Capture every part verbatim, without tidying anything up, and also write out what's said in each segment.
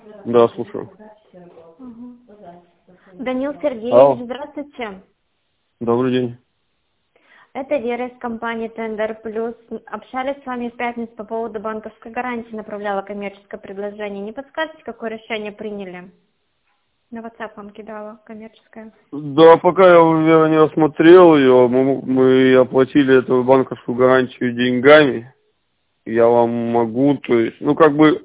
Да, слушаю. Мгм. Данил Сергеевич, Алло. здравствуйте. Добрый день. Это Вера из компании Тендер Плюс. Общались с вами в пятницу по поводу банковской гарантии, направляла коммерческое предложение. Не подскажете, какое решение приняли? На WhatsApp вам кидала коммерческое. Да, пока я уже не осмотрел ее, мы, мы оплатили эту банковскую гарантию деньгами. Я вам могу, то есть, ну как бы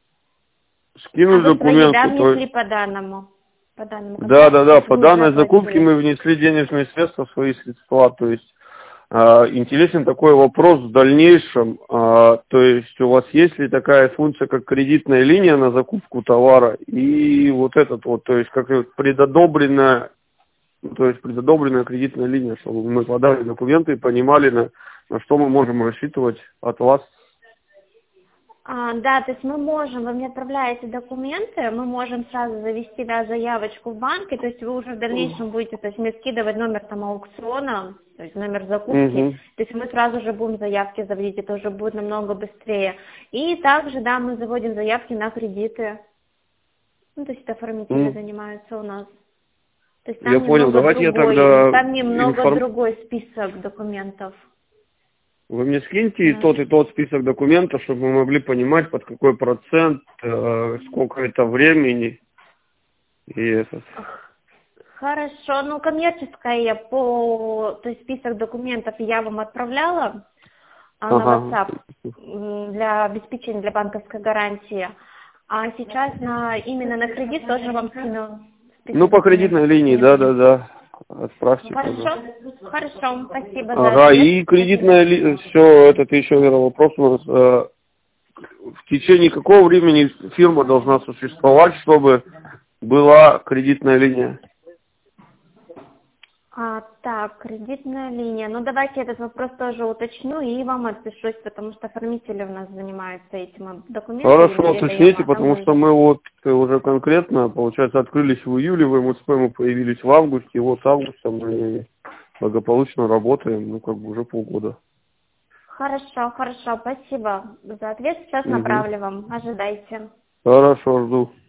А скинуть вы свои, да, документы, то есть. внесли по данному? По данному Да, контракту, да, то да, есть по вы уже данной закупке оплатили? мы внесли денежные средства, свои средства, то есть а, интересен такой вопрос в дальнейшем, а, то есть у вас есть ли такая функция, как кредитная линия на закупку товара и вот этот вот, то есть как предодобренная, то есть предодобренная кредитная линия, чтобы мы подали документы и понимали, на, на что мы можем рассчитывать от вас. А, да, то есть мы можем, вы мне отправляете документы, мы можем сразу завести, да, заявочку в банке, то есть вы уже в дальнейшем будете, то есть мне скидывать номер там аукциона, то есть номер закупки, Угу. то есть мы сразу же будем заявки заводить, это уже будет намного быстрее. И также, да, мы заводим заявки на кредиты, ну, то есть это оформители занимаются у нас. То есть Я там понял, немного давайте я другой, тогда там немного информ... другой список документов. Вы мне скиньте и Да. тот, и тот список документов, чтобы мы могли понимать, под какой процент, э, сколько это времени и этот. Хорошо, ну коммерческая по, то есть список документов я вам отправляла а, на Ага. WhatsApp м, для обеспечения для банковской гарантии, а сейчас на именно на кредит тоже вам скину Ну, список по документов кредитной линии, да, да, необходимых. да. Отправьте тоже. Хорошо, хорошо, спасибо за Ага, ответ. и Спасибо. кредитная линия, все, этот еще, Вера, вопрос у нас. э, В течение какого времени фирма должна существовать, чтобы была кредитная линия? А, так, кредитная линия. Ну, давайте этот вопрос тоже уточню и вам отпишусь, потому что оформители у нас занимаются этим, документы им Хорошо, передаем, уточните, а там потому мы что уже... мы вот э, уже конкретно, получается, открылись в июле, в МСП мы появились в августе, и вот с августа мы благополучно работаем, ну, как бы уже полгода. Хорошо, хорошо, спасибо за ответ. Сейчас Угу. направлю вам, ожидайте. Хорошо, жду.